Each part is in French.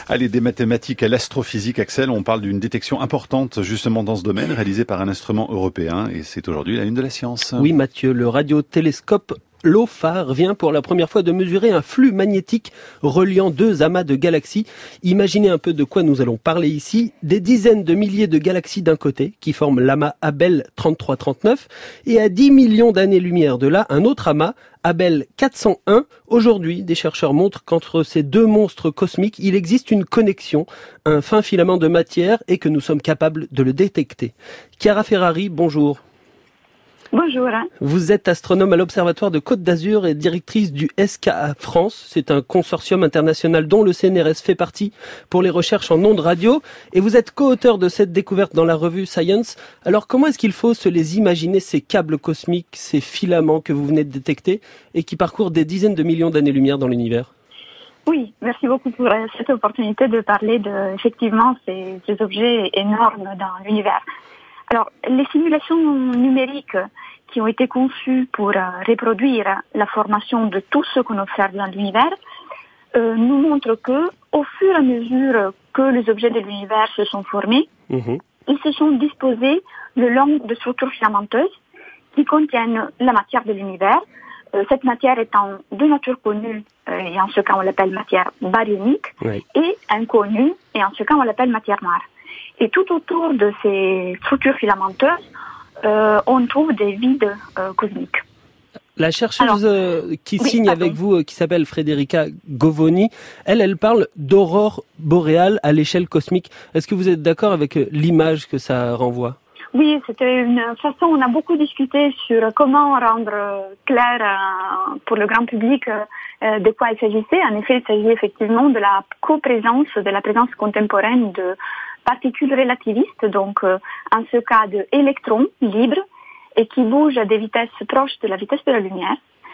Allez, des mathématiques à l'astrophysique, Axel, on parle d'une détection importante justement dans ce domaine, réalisée par un instrument européen, et c'est aujourd'hui la une de la science. Oui Mathieu, le radiotélescope LOFAR vient pour la première fois de mesurer un flux magnétique reliant deux amas de galaxies. Imaginez un peu de quoi nous allons parler ici. Des dizaines de milliers de galaxies d'un côté, qui forment l'amas Abell 3339, et à 10 millions d'années-lumière de là, un autre amas, Abell 401. Aujourd'hui, des chercheurs montrent qu'entre ces deux monstres cosmiques, il existe une connexion, un fin filament de matière, et que nous sommes capables de le détecter. Chiara Ferrari, bonjour. Bonjour. Vous êtes astronome à l'Observatoire de Côte d'Azur et directrice du SKA France. C'est un consortium international dont le CNRS fait partie pour les recherches en ondes radio. Et vous êtes co-auteur de cette découverte dans la revue Science. Alors comment est-ce qu'il faut se les imaginer, ces câbles cosmiques, ces filaments que vous venez de détecter et qui parcourent des dizaines de millions d'années-lumière dans l'univers ? Oui, merci beaucoup pour cette opportunité de parler de, effectivement, ces objets énormes dans l'univers. Alors, les simulations numériques qui ont été conçues pour reproduire la formation de tout ce qu'on observe dans l'univers nous montrent que, au fur et à mesure que les objets de l'univers se sont formés, ils se sont disposés le long de structures filamenteuses qui contiennent la matière de l'univers. Cette matière étant de nature connue, et en ce cas on l'appelle matière baryonique, et inconnue, et en ce cas on l'appelle matière noire. Et tout autour de ces structures filamenteuses, on trouve des vides cosmiques. La chercheuse signe avec vous, qui s'appelle Federica Govoni, elle parle d'aurore boréale à l'échelle cosmique. Est-ce que vous êtes d'accord avec l'image que ça renvoie ? Oui, c'était une façon, on a beaucoup discuté sur comment rendre clair pour le grand public de quoi il s'agissait. En effet, il s'agit effectivement de la coprésence, de la présence contemporaine de particules relativistes, donc en ce cas d'électrons libres et qui bougent à des vitesses proches de la vitesse de la lumière,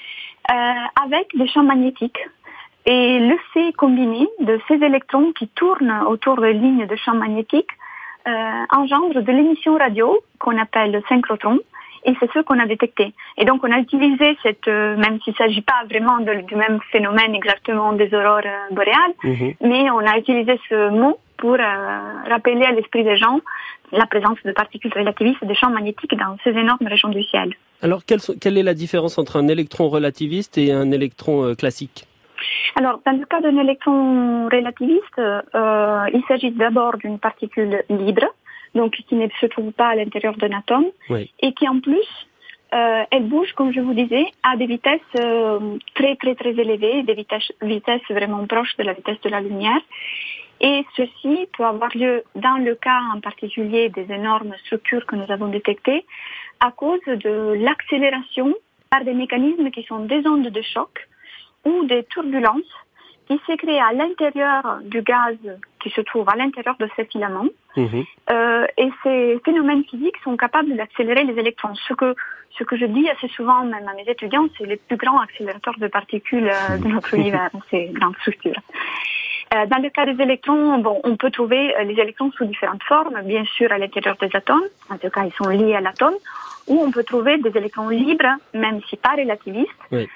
avec des champs magnétiques. Et le fait combiné de ces électrons qui tournent autour de lignes de champs magnétiques engendre de l'émission radio qu'on appelle synchrotron, et c'est ce qu'on a détecté. Et donc on a utilisé même s'il ne s'agit pas vraiment du même phénomène exactement des aurores boréales, mais on a utilisé ce mot pour rappeler à l'esprit des gens la présence de particules relativistes et de champs magnétiques dans ces énormes régions du ciel. Alors quelle est la différence entre un électron relativiste et un électron classique ? Alors, dans le cas d'un électron relativiste, il s'agit d'abord d'une particule libre, donc qui ne se trouve pas à l'intérieur d'un atome, et qui en plus, elle bouge, comme je vous disais, à des vitesses très très très élevées, des vitesses vraiment proches de la vitesse de la lumière. Et ceci peut avoir lieu dans le cas en particulier des énormes structures que nous avons détectées à cause de l'accélération par des mécanismes qui sont des ondes de choc ou des turbulences qui se créent à l'intérieur du gaz qui se trouve à l'intérieur de ces filaments. Et ces phénomènes physiques sont capables d'accélérer les électrons. Ce que je dis assez souvent, même à mes étudiants, c'est les plus grands accélérateurs de particules de notre univers, ces grandes structures. Dans le cas des électrons, on peut trouver les électrons sous différentes formes, bien sûr à l'intérieur des atomes, en tout cas ils sont liés à l'atome, ou on peut trouver des électrons libres, même si pas relativistes,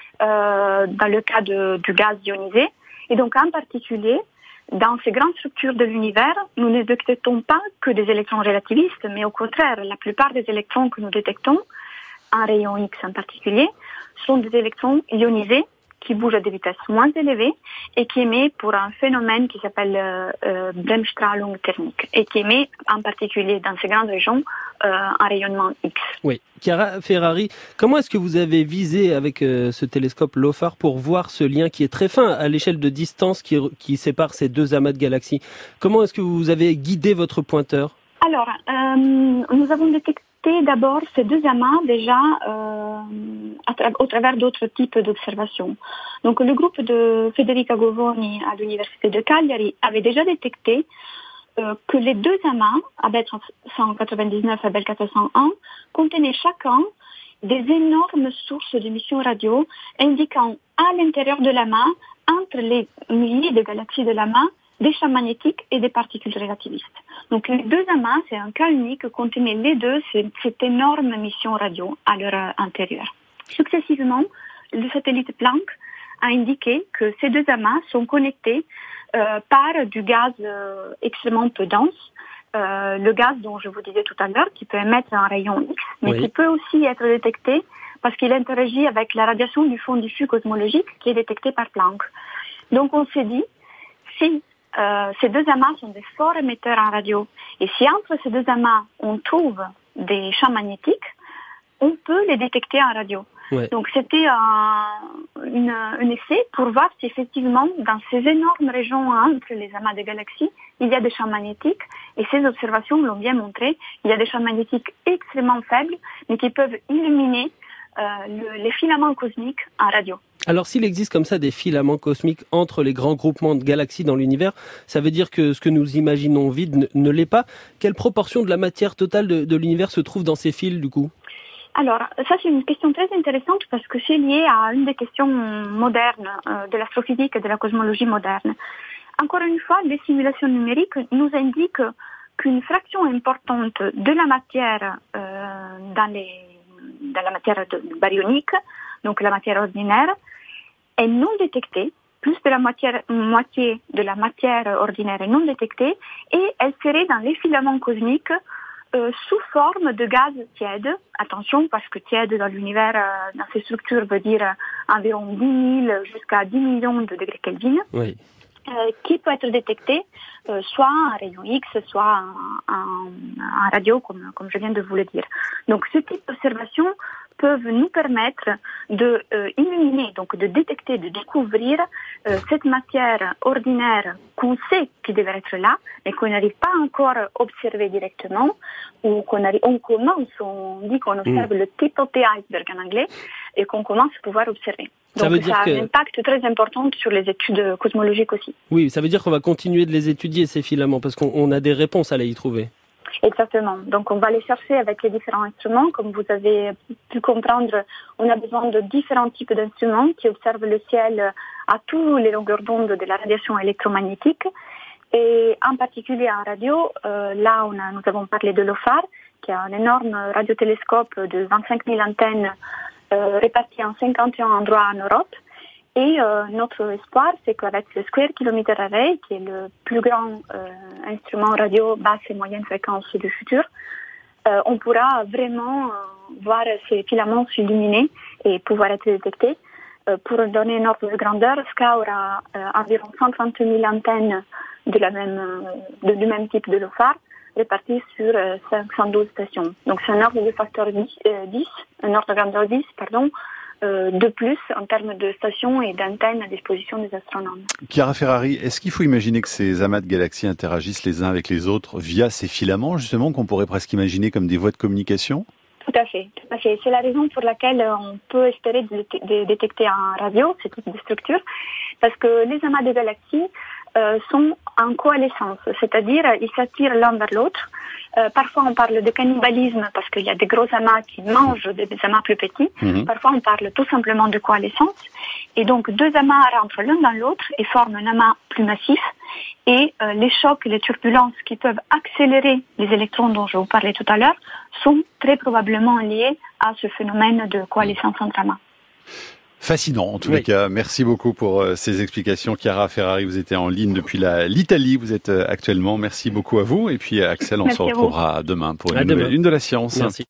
dans le cas du gaz ionisé. Et donc en particulier, dans ces grandes structures de l'univers, nous ne détectons pas que des électrons relativistes, mais au contraire, la plupart des électrons que nous détectons, en rayon X en particulier, sont des électrons ionisés, qui bouge à des vitesses moins élevées et qui émet pour un phénomène qui s'appelle Bremsstrahlung thermique et qui émet en particulier dans ces grandes régions un rayonnement X. Oui. Chiara Ferrari, comment est-ce que vous avez visé avec ce télescope LOFAR pour voir ce lien qui est très fin à l'échelle de distance qui sépare ces deux amas de galaxies ? Comment est-ce que vous avez guidé votre pointeur ? Alors, nous avons détecté d'abord ces deux amas déjà au travers d'autres types d'observations. Donc le groupe de Federica Govoni à l'université de Cagliari avait déjà détecté que les deux amas, Abell 199 et Abell 401, contenaient chacun des énormes sources d'émissions radio indiquant à l'intérieur de l'amas, entre les milliers de galaxies de l'amas, des champs magnétiques et des particules relativistes. Donc les deux amas, c'est un cas unique, contenaient les deux cette énorme émission radio à leur intérieur. Successivement, le satellite Planck a indiqué que ces deux amas sont connectés par du gaz extrêmement peu dense. Le gaz dont je vous disais tout à l'heure, qui peut émettre un rayon X, mais qui peut aussi être détecté parce qu'il interagit avec la radiation du fond diffus cosmologique qui est détectée par Planck. Donc on s'est dit, si ces deux amas sont des forts émetteurs en radio, et si entre ces deux amas on trouve des champs magnétiques, on peut les détecter en radio. Ouais. Donc c'était un essai pour voir si effectivement dans ces énormes régions entre les amas de galaxies, il y a des champs magnétiques, et ces observations l'ont bien montré. Il y a des champs magnétiques extrêmement faibles, mais qui peuvent illuminer les filaments cosmiques en radio. Alors s'il existe comme ça des filaments cosmiques entre les grands groupements de galaxies dans l'univers, ça veut dire que ce que nous imaginons vide ne l'est pas. Quelle proportion de la matière totale de l'univers se trouve dans ces fils du coup ? Alors, ça c'est une question très intéressante parce que c'est lié à une des questions modernes de l'astrophysique et de la cosmologie moderne. Encore une fois, les simulations numériques nous indiquent qu'une fraction importante de la matière dans la matière baryonique, donc la matière ordinaire, est non détectée. Plus de la moitié de la matière ordinaire est non détectée et elle serait dans les filaments cosmiques sous forme de gaz tiède. Attention, parce que tiède dans l'univers, dans ces structures, veut dire environ 10 000 jusqu'à 10 millions de degrés Kelvin, oui. Qui peut être détecté soit en rayon X, soit en radio, comme je viens de vous le dire. Donc, ce type d'observation peuvent nous permettre de illuminer, donc de détecter, de découvrir cette matière ordinaire qu'on sait qui devrait être là, mais qu'on n'arrive pas encore à observer directement, ou on commence, on dit qu'on observe le tip of the iceberg en anglais, et qu'on commence à pouvoir observer. Donc ça a un impact très important sur les études cosmologiques aussi. Oui, ça veut dire qu'on va continuer de les étudier, ces filaments, parce qu'on a des réponses à y trouver. Exactement. Donc, on va les chercher avec les différents instruments. Comme vous avez pu comprendre, on a besoin de différents types d'instruments qui observent le ciel à toutes les longueurs d'onde de la radiation électromagnétique. Et en particulier en radio, là, nous avons parlé de l'OFAR, qui est un énorme radiotélescope de 25 000 antennes réparties en 51 endroits en Europe. Et notre espoir, c'est qu'avec le Square Kilometer Array, qui est le plus grand instrument radio basse et moyenne fréquence du futur, on pourra vraiment voir ces filaments s'illuminer et pouvoir être détectés. Pour donner une ordre de grandeur, SCA aura environ 130 000 antennes du même type de LOFAR, réparties sur 512 stations. Donc c'est un ordre de facteur 10, un ordre de grandeur 10, de plus en termes de stations et d'antennes à disposition des astronomes. Chiara Ferrari, est-ce qu'il faut imaginer que ces amas de galaxies interagissent les uns avec les autres via ces filaments, justement, qu'on pourrait presque imaginer comme des voies de communication ? Tout à fait. C'est la raison pour laquelle on peut espérer de détecter en radio ce type de structure, parce que les amas de galaxies sont en coalescence, c'est-à-dire ils s'attirent l'un vers l'autre. Parfois on parle de cannibalisme parce qu'il y a des gros amas qui mangent des amas plus petits. Parfois on parle tout simplement de coalescence. Et donc deux amas rentrent l'un dans l'autre et forment un amas plus massif. Et les chocs et les turbulences qui peuvent accélérer les électrons dont je vous parlais tout à l'heure sont très probablement liés à ce phénomène de coalescence entre amas. Fascinant, en tous les cas. Merci beaucoup pour ces explications. Chiara Ferrari, vous étiez en ligne depuis l'Italie, vous êtes actuellement. Merci beaucoup à vous. Et puis Axel, on se retrouvera demain pour une nouvelle Lune de la Science. Merci.